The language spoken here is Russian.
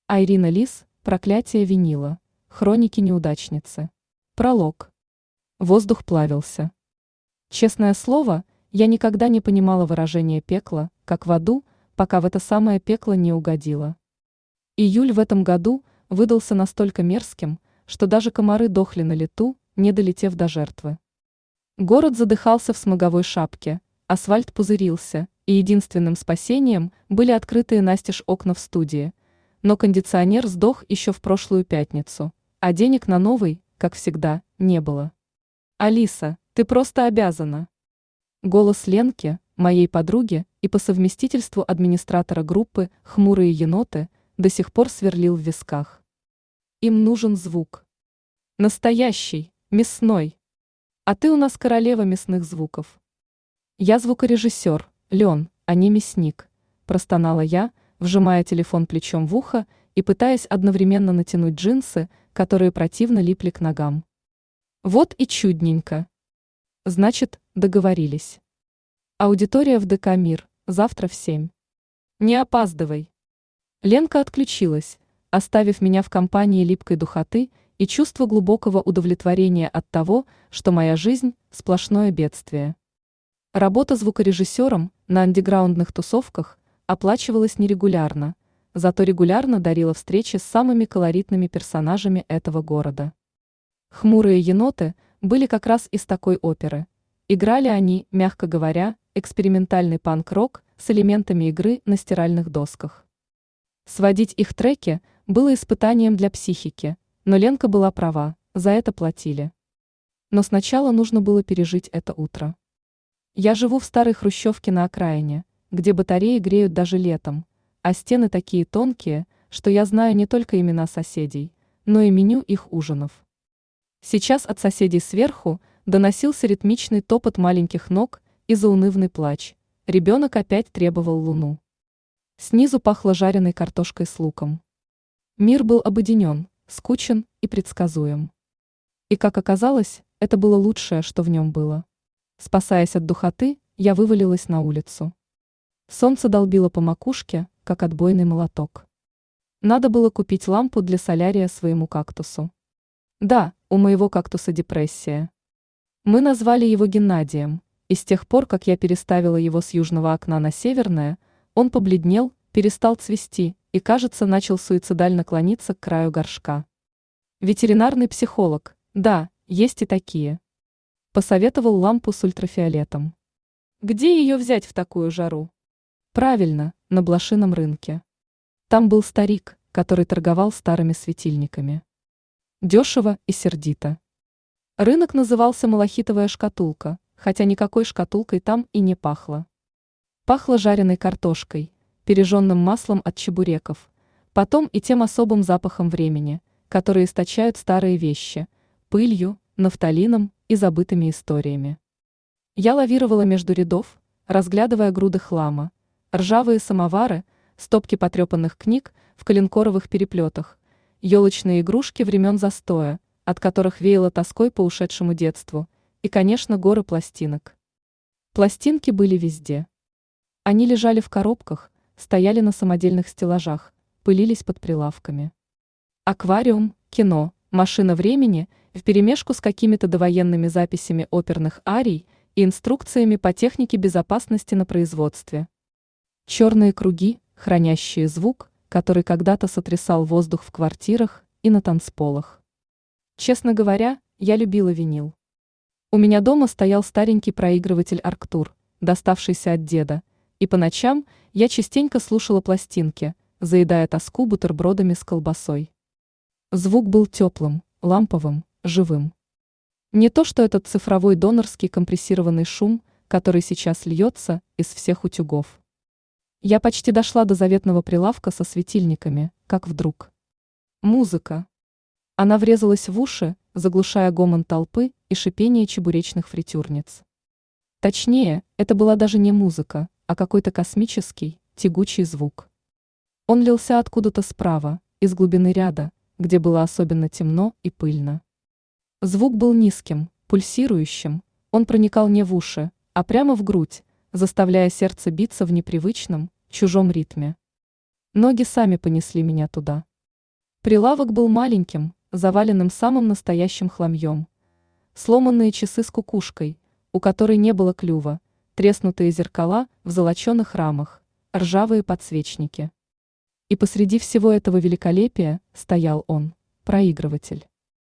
Айрина Лис, проклятие винила, хроники неудачницы. Пролог. Воздух плавился. Честное слово, я никогда не понимала выражение пекла, как в аду, пока в это самое пекло не угодила. Июль в этом году выдался настолько мерзким, что даже комары дохли на лету, не долетев до жертвы. Город задыхался в смоговой шапке, асфальт пузырился, и единственным спасением были открытые настежь окна в студии, но кондиционер сдох еще в прошлую пятницу, а денег на новый, как всегда, не было. «Алиса, ты просто обязана!» Голос Ленки, моей подруги и по совместительству администратора группы «Хмурые еноты», до сих пор сверлил в висках. Им нужен звук. Настоящий, мясной. А ты у нас королева мясных звуков. Я звукорежиссер, Лен, а не мясник, простонала я, вжимая телефон плечом в ухо и пытаясь одновременно натянуть джинсы, которые противно липли к ногам. Вот и чудненько. Значит, договорились. Аудитория в ДК «Мир», завтра в 7. Не опаздывай. Ленка отключилась, оставив меня в компании липкой духоты и чувство глубокого удовлетворения от того, что моя жизнь – сплошное бедствие. Работа звукорежиссером на андеграундных тусовках оплачивалась нерегулярно, зато регулярно дарила встречи с самыми колоритными персонажами этого города. «Хмурые еноты» были как раз из такой оперы. Играли они, мягко говоря, экспериментальный панк-рок с элементами игры на стиральных досках. Сводить их треки было испытанием для психики, но Ленка была права, за это платили. Но сначала нужно было пережить это утро. Я живу в старой хрущевке на окраине, где батареи греют даже летом, а стены такие тонкие, что я знаю не только имена соседей, но и меню их ужинов. Сейчас от соседей сверху доносился ритмичный топот маленьких ног и заунывный плач. Ребенок опять требовал луну. Снизу пахло жареной картошкой с луком. Мир был обыденен, скучен и предсказуем. И, как оказалось, это было лучшее, что в нем было. Спасаясь от духоты, я вывалилась на улицу. Солнце долбило по макушке, как отбойный молоток. Надо было купить лампу для солярия своему кактусу. Да, у моего кактуса депрессия. Мы назвали его Геннадием, и с тех пор, как я переставила его с южного окна на северное, он побледнел, перестал цвести и, кажется, начал суицидально клониться к краю горшка. Ветеринарный психолог, да, есть и такие. Посоветовал лампу с ультрафиолетом. Где ее взять в такую жару? Правильно, на блошином рынке. Там был старик, который торговал старыми светильниками. Дешево и сердито. Рынок назывался «Малахитовая шкатулка», хотя никакой шкатулкой там и не пахло. Пахло жареной картошкой, пережженным маслом от чебуреков, потом и тем особым запахом времени, который источают старые вещи, пылью, нафталином и забытыми историями. Я лавировала между рядов, разглядывая груды хлама, ржавые самовары, стопки потрепанных книг в коленкоровых переплетах, елочные игрушки времен застоя, от которых веяло тоской по ушедшему детству, и, конечно, горы пластинок. Пластинки были везде. Они лежали в коробках, стояли на самодельных стеллажах, пылились под прилавками. Аквариум, кино, машина времени вперемешку с какими-то довоенными записями оперных арий и инструкциями по технике безопасности на производстве. Черные круги, хранящие звук, который когда-то сотрясал воздух в квартирах и на танцполах. Честно говоря, я любила винил. У меня дома стоял старенький проигрыватель «Арктур», доставшийся от деда, и по ночам я частенько слушала пластинки, заедая тоску бутербродами с колбасой. Звук был теплым, ламповым, живым. Не то что этот цифровой донорский компрессированный шум, который сейчас льется из всех утюгов. Я почти дошла до заветного прилавка со светильниками, как вдруг. Музыка. Она врезалась в уши, заглушая гомон толпы и шипение чебуречных фритюрниц. Точнее, это была даже не музыка, а какой-то космический, тягучий звук. Он лился откуда-то справа, из глубины ряда, где было особенно темно и пыльно. Звук был низким, пульсирующим, он проникал не в уши, а прямо в грудь, заставляя сердце биться в непривычном, чужом ритме. Ноги сами понесли меня туда. Прилавок был маленьким, заваленным самым настоящим хламьем. Сломанные часы с кукушкой, у которой не было клюва, треснутые зеркала в золоченых рамах, ржавые подсвечники. И посреди всего этого великолепия стоял он, проигрыватель.